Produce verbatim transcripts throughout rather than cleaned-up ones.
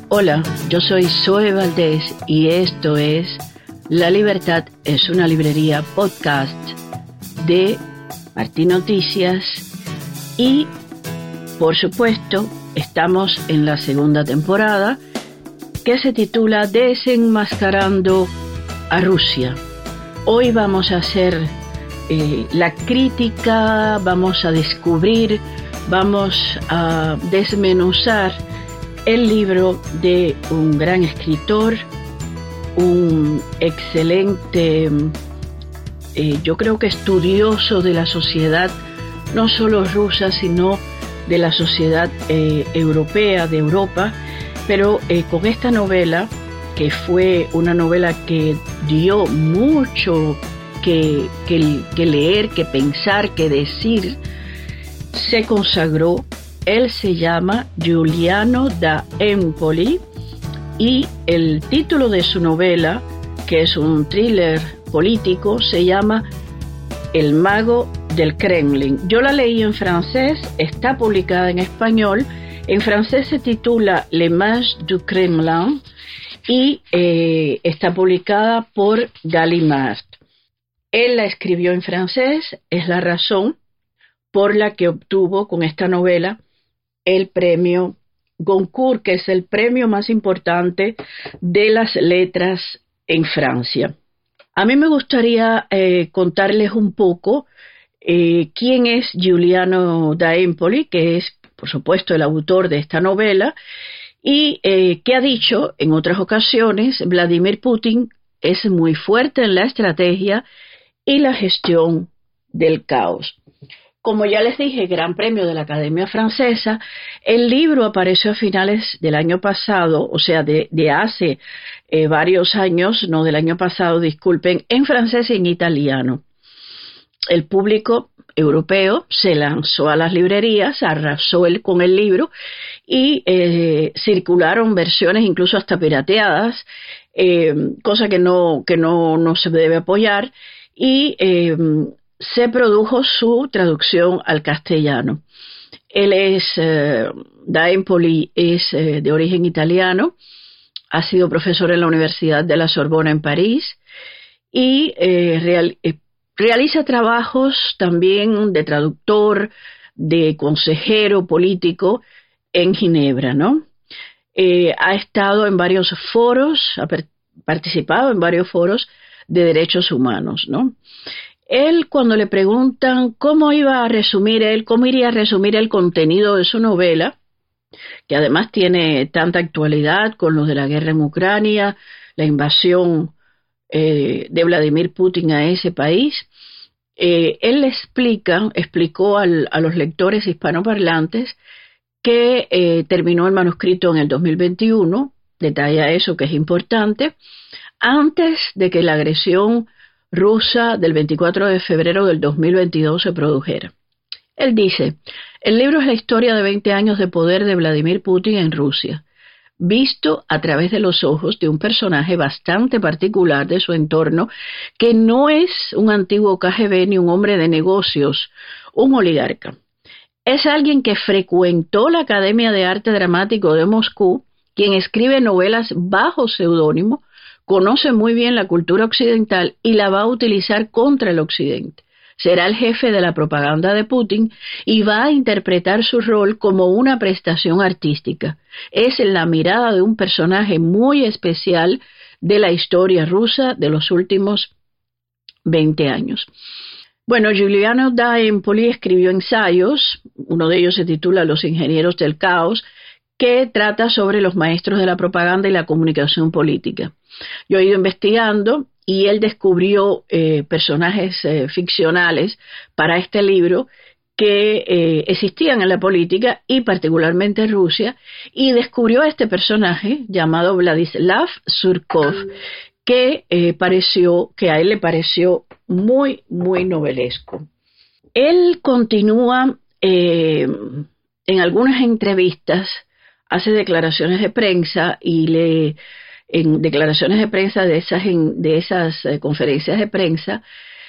Hola, yo soy Zoe Valdés y esto es La Libertad es una librería podcast de Martín Noticias y, por supuesto, estamos en la segunda temporada que se titula Desenmascarando a Rusia. Hoy vamos a hacer eh, la crítica, vamos a descubrir, vamos a desmenuzar el libro de un gran escritor, un excelente, eh, yo creo que estudioso de la sociedad, no solo rusa, sino de la sociedad eh, europea, de Europa, pero eh, con esta novela, que fue una novela que dio mucho que, que, que leer, que pensar, que decir, se consagró. Él se llama Giuliano da Empoli y el título de su novela, que es un thriller político, se llama El mago del Kremlin. Yo la leí en francés, está publicada en español. En francés se titula Le Mage du Kremlin y eh, está publicada por Gallimard. Él la escribió en francés, es la razón por la que obtuvo con esta novela el premio Goncourt, que es el premio más importante de las letras en Francia. A mí me gustaría eh, contarles un poco eh, quién es Giuliano da Empoli, que es, por supuesto, el autor de esta novela, y eh, que ha dicho en otras ocasiones, Vladimir Putin es muy fuerte en la estrategia y la gestión del caos. Como ya les dije, Gran Premio de la Academia Francesa, el libro apareció a finales del año pasado, o sea, de, de hace eh, varios años, no del año pasado, disculpen, en francés y en italiano. El público europeo se lanzó a las librerías, arrasó el, con el libro y eh, circularon versiones incluso hasta pirateadas, eh, cosa que no, que no, no se debe apoyar, y eh, se produjo su traducción al castellano. Él es, eh, da Empoli es eh, de origen italiano, ha sido profesor en la Universidad de la Sorbona en París y eh, real, eh, realiza trabajos también de traductor, de consejero político en Ginebra, ¿no? Eh, ha estado en varios foros, ha per- participado en varios foros de derechos humanos, ¿no? Él, cuando le preguntan cómo iba a resumir él, cómo iría a resumir el contenido de su novela, que además tiene tanta actualidad con los de la guerra en Ucrania, la invasión eh, de Vladimir Putin a ese país, eh, él le explica, explicó al, a los lectores hispanoparlantes que eh, terminó el manuscrito en el dos mil veintiuno, detalla eso que es importante, antes de que la agresión rusa del veinticuatro de febrero del dos mil veintidós se produjera. Él dice, el libro es la historia de veinte años de poder de Vladimir Putin en Rusia, visto a través de los ojos de un personaje bastante particular de su entorno, que no es un antiguo K G B ni un hombre de negocios, un oligarca. Es alguien que frecuentó la Academia de Arte Dramático de Moscú, quien escribe novelas bajo seudónimo, conoce muy bien la cultura occidental y la va a utilizar contra el occidente. Será el jefe de la propaganda de Putin y va a interpretar su rol como una prestación artística. Es la mirada de un personaje muy especial de la historia rusa de los últimos veinte años. Bueno, Giuliano da Empoli escribió ensayos, uno de ellos se titula Los ingenieros del caos, que trata sobre los maestros de la propaganda y la comunicación política. Yo he ido investigando y él descubrió eh, personajes eh, ficcionales para este libro que eh, existían en la política y particularmente en Rusia, y descubrió a este personaje llamado Vladislav Surkov, que eh, pareció, que a él le pareció muy, muy novelesco. Él continúa eh, en algunas entrevistas, hace declaraciones de prensa y le en declaraciones de prensa de esas, en, de esas eh, conferencias de prensa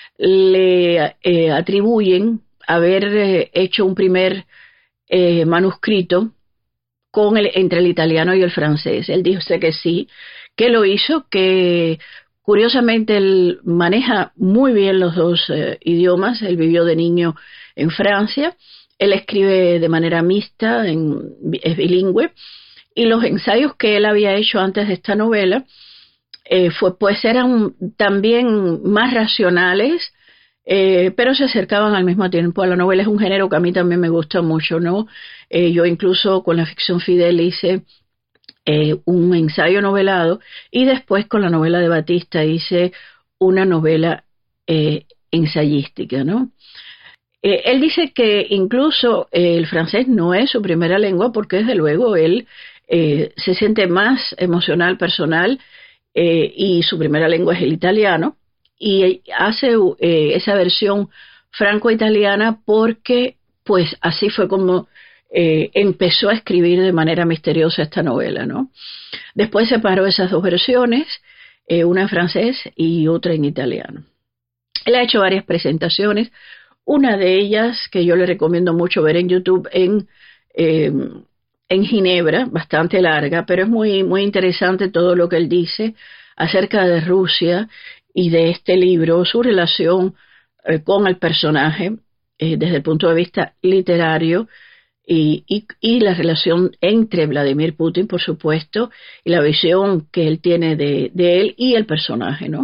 le eh, atribuyen haber eh, hecho un primer eh, manuscrito con el, entre el italiano y el francés. Él dice que sí, que lo hizo, que curiosamente él maneja muy bien los dos eh, idiomas. Él vivió de niño en Francia, él escribe de manera mixta, en, es bilingüe, y los ensayos que él había hecho antes de esta novela eh, fue, pues eran también más racionales, Eh, pero se acercaban al mismo tiempo a la novela. Es un género que a mí también me gusta mucho, ¿no? Eh, yo incluso con la ficción fidel hice eh, un ensayo novelado, y después con la novela de Batista hice una novela eh, ensayística, ¿no? Eh, él dice que incluso eh, el francés no es su primera lengua, porque desde luego él eh, se siente más emocional, personal, eh, y su primera lengua es el italiano, y hace eh, esa versión franco-italiana porque pues así fue como eh, empezó a escribir de manera misteriosa esta novela, ¿no? Después separó esas dos versiones, eh, una en francés y otra en italiano. Él ha hecho varias presentaciones, una de ellas que yo le recomiendo mucho ver en YouTube en, eh, en Ginebra, bastante larga, pero es muy, muy interesante todo lo que él dice acerca de Rusia y de este libro, su relación eh, con el personaje eh, desde el punto de vista literario, y, y, y la relación entre Vladimir Putin, por supuesto, y la visión que él tiene de, de él y el personaje, ¿no?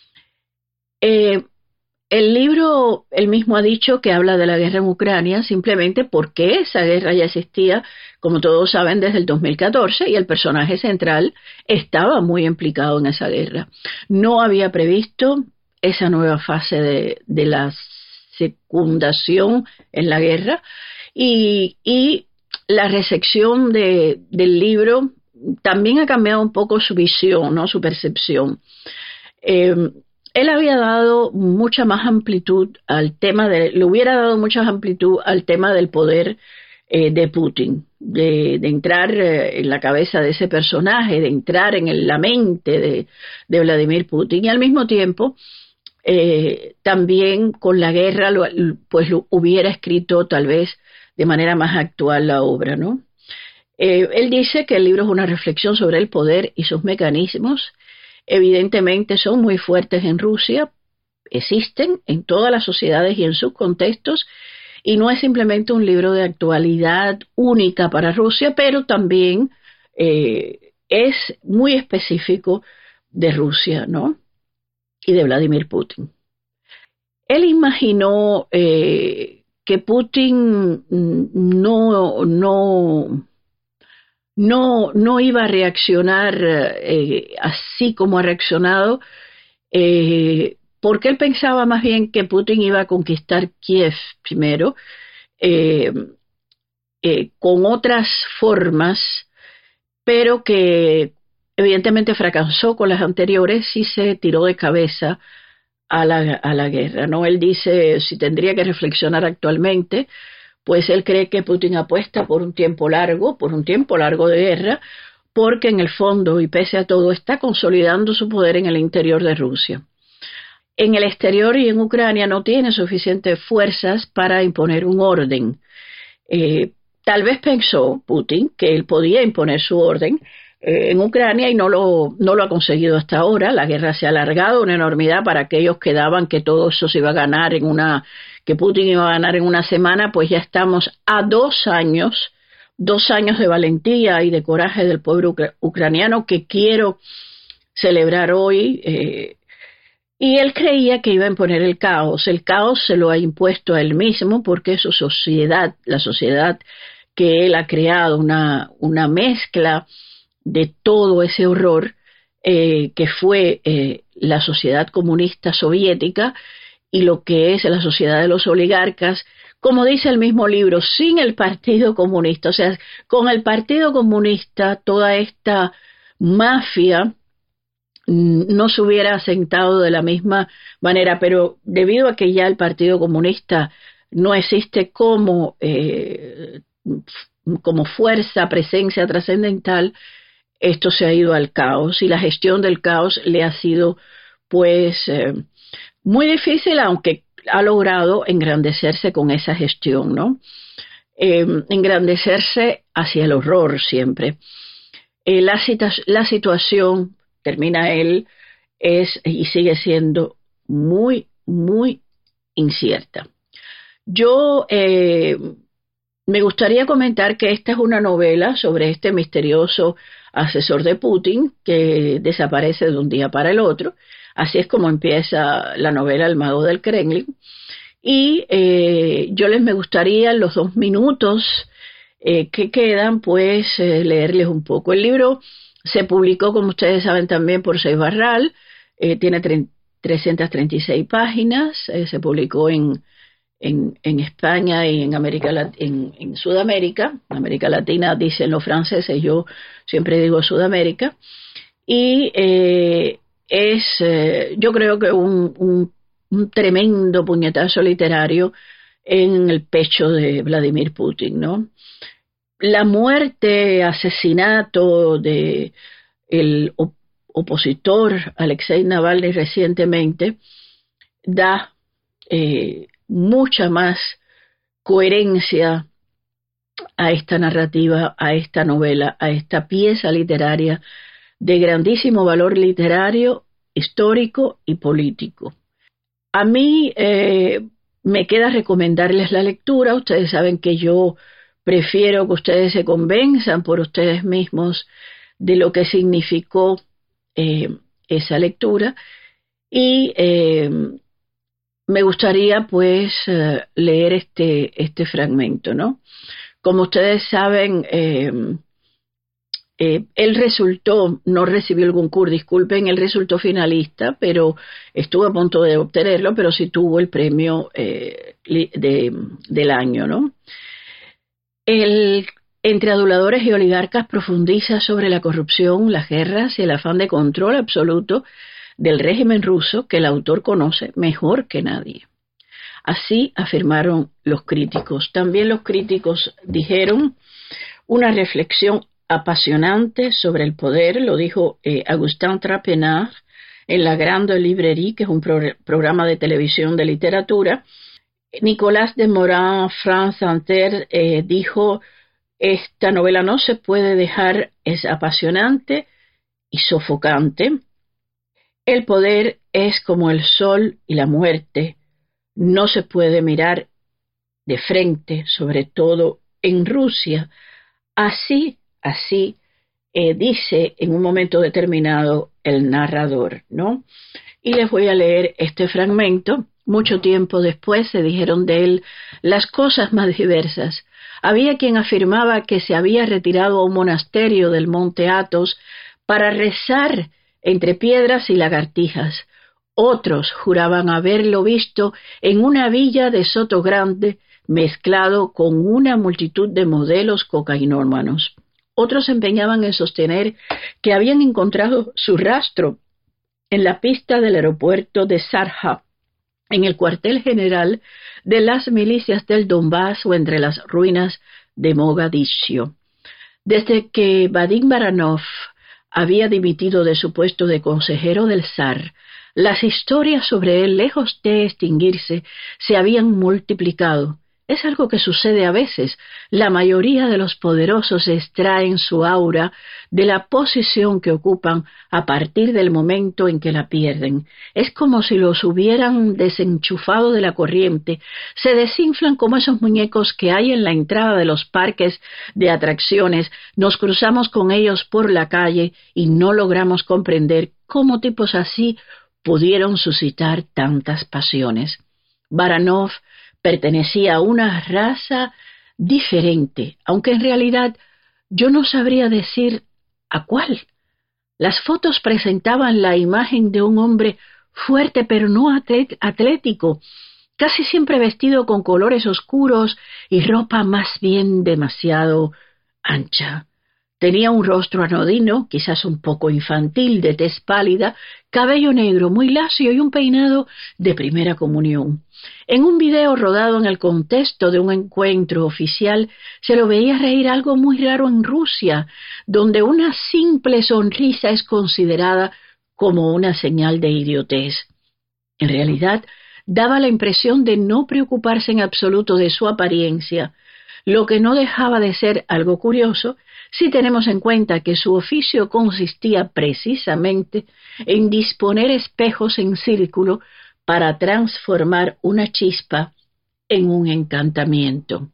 Eh, el libro, él mismo ha dicho que habla de la guerra en Ucrania simplemente porque esa guerra ya existía, como todos saben, desde el dos mil catorce, y el personaje central estaba muy implicado en esa guerra. No había previsto esa nueva fase de, de la secundación en la guerra, y, y la recepción de, del libro también ha cambiado un poco su visión, ¿no? Su percepción. Eh, Él había dado mucha más amplitud al tema, de, le hubiera dado mucha amplitud al tema del poder eh, de Putin, de, de entrar eh, en la cabeza de ese personaje, de entrar en el, la mente de, de Vladimir Putin, y al mismo tiempo eh, también con la guerra lo, pues lo hubiera escrito tal vez de manera más actual la obra, ¿no? Eh, él dice que el libro es una reflexión sobre el poder y sus mecanismos. Evidentemente son muy fuertes en Rusia, existen en todas las sociedades y en sus contextos, y no es simplemente un libro de actualidad única para Rusia, pero también eh, es muy específico de Rusia, ¿no? Y de Vladimir Putin. Él imaginó eh, que Putin no, no No, no iba a reaccionar eh, así como ha reaccionado, eh, porque él pensaba más bien que Putin iba a conquistar Kiev primero, eh, eh, con otras formas, pero que evidentemente fracasó con las anteriores y se tiró de cabeza a la, a la guerra, ¿no? Él dice, si tendría que reflexionar actualmente, pues él cree que Putin apuesta por un tiempo largo, por un tiempo largo de guerra, porque en el fondo y pese a todo está consolidando su poder en el interior de Rusia. En el exterior y en Ucrania no tiene suficientes fuerzas para imponer un orden. Eh, tal vez pensó Putin que él podía imponer su orden eh, en Ucrania y no lo, no lo ha conseguido hasta ahora. La guerra se ha alargado una enormidad. Para aquellos que daban que todo eso se iba a ganar en una... que Putin iba a ganar en una semana, pues ya estamos a dos años, dos años de valentía y de coraje del pueblo ucr- ucraniano que quiero celebrar hoy. Eh, y él creía que iba a imponer el caos. El caos se lo ha impuesto a él mismo porque su sociedad, la sociedad que él ha creado, una, una mezcla de todo ese horror eh, que fue eh, la sociedad comunista soviética, y lo que es la sociedad de los oligarcas, como dice el mismo libro, sin el Partido Comunista. O sea, con el Partido Comunista toda esta mafia no se hubiera asentado de la misma manera, pero debido a que ya el Partido Comunista no existe como, eh, como fuerza, presencia trascendental, esto se ha ido al caos, y la gestión del caos le ha sido pues... Eh, muy difícil, aunque ha logrado engrandecerse con esa gestión, ¿no? eh, engrandecerse hacia el horror siempre. Eh, la, la situación, termina él, es y sigue siendo muy, muy incierta. Yo eh, me gustaría comentar que esta es una novela sobre este misterioso asesor de Putin que desaparece de un día para el otro. Así es como empieza la novela El mago del Kremlin. Y eh, yo les me gustaría en los dos minutos eh, que quedan, pues eh, leerles un poco. El libro se publicó, como ustedes saben, también por Seis Barral, eh, tiene trescientas treinta y seis páginas, eh, se publicó en, en, en España y en, América, en, en Sudamérica. América Latina dicen los franceses, yo siempre digo Sudamérica. Y eh, es, eh, yo creo que un, un, un tremendo puñetazo literario en el pecho de Vladimir Putin, ¿no? La muerte, asesinato de el op opositor Alexei Navalny recientemente da eh, mucha más coherencia a esta narrativa, a esta novela, a esta pieza literaria de grandísimo valor literario, histórico y político. A mí eh, me queda recomendarles la lectura. Ustedes saben que yo prefiero que ustedes se convenzan por ustedes mismos de lo que significó eh, esa lectura. Y eh, me gustaría pues eh, leer este, este fragmento, ¿no? Como ustedes saben, eh, eh, él resultó, no recibió el Goncourt, disculpen, él resultó finalista, pero estuvo a punto de obtenerlo, pero sí tuvo el premio eh, de, del año, ¿no? El, entre aduladores y oligarcas profundiza sobre la corrupción, las guerras y el afán de control absoluto del régimen ruso que el autor conoce mejor que nadie. Así afirmaron los críticos. También los críticos dijeron una reflexión apasionante sobre el poder, lo dijo eh, Augustin Trapenard en La Grande Librairie, que es un pro programa de televisión de literatura. Nicolas de Morin, France Inter, eh, dijo, esta novela no se puede dejar, es apasionante y sofocante. El poder es como el sol y la muerte, no se puede mirar de frente, sobre todo en Rusia. Así, así eh, dice en un momento determinado el narrador, ¿no? Y les voy a leer este fragmento. Mucho tiempo después se dijeron de él las cosas más diversas. Había quien afirmaba que se había retirado a un monasterio del monte Athos para rezar entre piedras y lagartijas. Otros juraban haberlo visto en una villa de Sotogrande mezclado con una multitud de modelos cocainómanos. Otros se empeñaban en sostener que habían encontrado su rastro en la pista del aeropuerto de Sarha, en el cuartel general de las milicias del Donbass o entre las ruinas de Mogadiscio. Desde que Vadim Baranov había dimitido de su puesto de consejero del zar, las historias sobre él, lejos de extinguirse, se habían multiplicado. Es algo que sucede a veces. La mayoría de los poderosos extraen su aura de la posición que ocupan a partir del momento en que la pierden. Es como si los hubieran desenchufado de la corriente. Se desinflan como esos muñecos que hay en la entrada de los parques de atracciones. Nos cruzamos con ellos por la calle y no logramos comprender cómo tipos así pudieron suscitar tantas pasiones. Baranov pertenecía a una raza diferente, aunque en realidad yo no sabría decir a cuál. Las fotos presentaban la imagen de un hombre fuerte pero no atlético, casi siempre vestido con colores oscuros y ropa más bien demasiado ancha. Tenía un rostro anodino, quizás un poco infantil, de tez pálida, cabello negro muy lacio y un peinado de primera comunión. En un video rodado en el contexto de un encuentro oficial, se lo veía reír algo muy raro en Rusia, donde una simple sonrisa es considerada como una señal de idiotez. En realidad, daba la impresión de no preocuparse en absoluto de su apariencia, lo que no dejaba de ser algo curioso si tenemos en cuenta que su oficio consistía precisamente en disponer espejos en círculo para transformar una chispa en un encantamiento.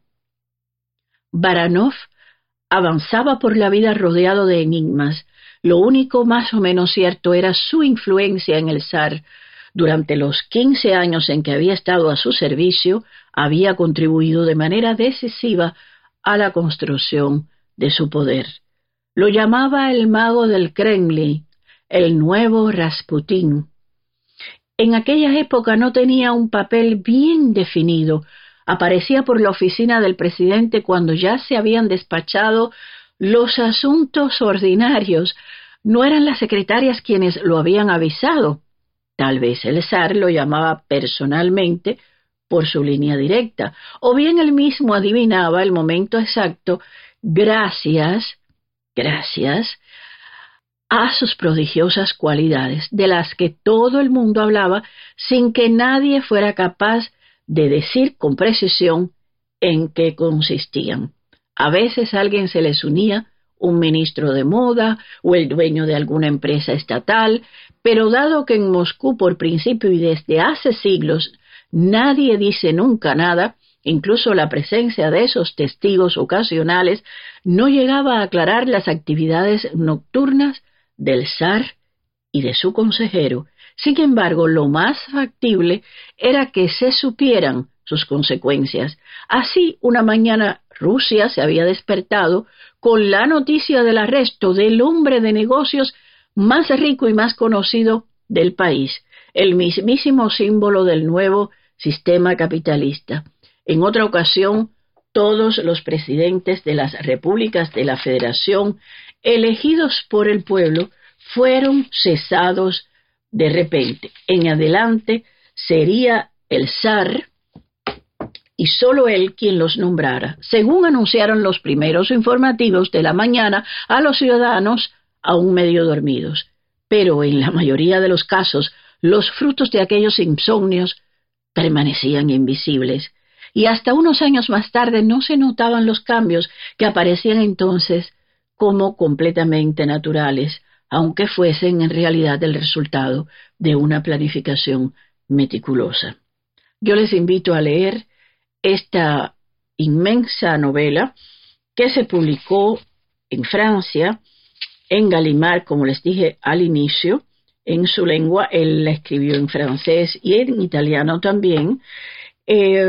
Baranov avanzaba por la vida rodeado de enigmas. Lo único más o menos cierto era su influencia en el zar. Durante los quince años en que había estado a su servicio, había contribuido de manera decisiva a la construcción de su poder. Lo llamaba el mago del Kremlin, el nuevo Rasputín. En aquella época no tenía un papel bien definido. Aparecía por la oficina del presidente cuando ya se habían despachado los asuntos ordinarios. No eran las secretarias quienes lo habían avisado. Tal vez el zar lo llamaba personalmente por su línea directa, o bien él mismo adivinaba el momento exacto gracias, gracias a sus prodigiosas cualidades, de las que todo el mundo hablaba sin que nadie fuera capaz de decir con precisión en qué consistían. A veces a alguien se les unía un ministro de moda o el dueño de alguna empresa estatal, pero dado que en Moscú por principio y desde hace siglos nadie dice nunca nada, incluso la presencia de esos testigos ocasionales no llegaba a aclarar las actividades nocturnas del zar y de su consejero. Sin embargo, lo más factible era que se supieran sus consecuencias. Así, una mañana Rusia se había despertado con la noticia del arresto del hombre de negocios más rico y más conocido del país, el mismísimo símbolo del nuevo sistema capitalista. En otra ocasión, todos los presidentes de las repúblicas de la Federación, elegidos por el pueblo, fueron cesados de repente. En adelante sería el zar y solo él quien los nombrara, según anunciaron los primeros informativos de la mañana a los ciudadanos aún medio dormidos. Pero en la mayoría de los casos, los frutos de aquellos insomnios permanecían invisibles, y hasta unos años más tarde no se notaban los cambios que aparecían entonces como completamente naturales, aunque fuesen en realidad el resultado de una planificación meticulosa. Yo les invito a leer esta inmensa novela que se publicó en Francia, en Gallimard, como les dije al inicio, en su lengua. Él la escribió en francés y en italiano también. Eh,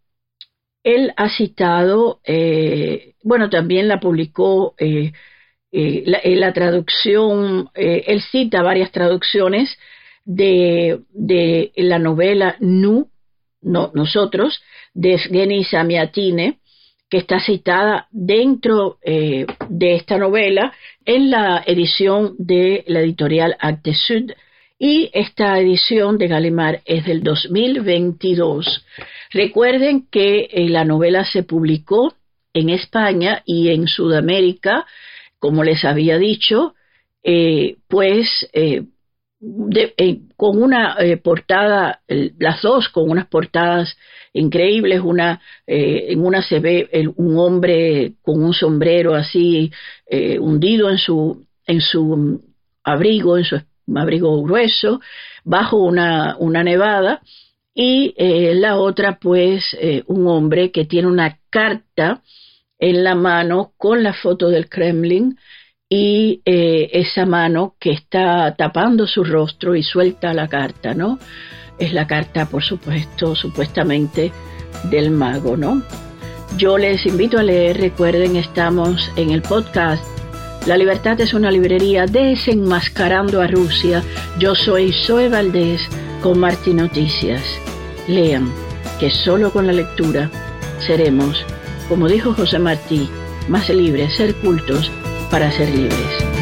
él ha citado, eh, bueno, también la publicó, eh, eh, la, eh, la traducción, eh, él cita varias traducciones de, de la novela Nous, no, Nosotros, de Evgeny Zamyatin, que está citada dentro eh, de esta novela en la edición de la editorial Actes Sud, y esta edición de Gallimard es del dos mil veintidós. Recuerden que eh, la novela se publicó en España y en Sudamérica, como les había dicho, eh, pues eh, de, eh, con una eh, portada, eh, las dos con unas portadas increíbles. Una eh, en una se ve el, un hombre con un sombrero así eh, hundido en su en su abrigo, en su abrigo grueso, bajo una, una nevada, y eh, la otra pues eh, un hombre que tiene una carta en la mano con la foto del Kremlin, y eh, esa mano que está tapando su rostro y suelta la carta, ¿no? Es la carta, por supuesto, supuestamente del mago, ¿no? Yo les invito a leer. Recuerden, estamos en el podcast La Libertad es una librería, desenmascarando a Rusia. Yo soy Zoe Valdés con Martí Noticias. Lean, que solo con la lectura seremos, como dijo José Martí, más libres, ser cultos para ser libres.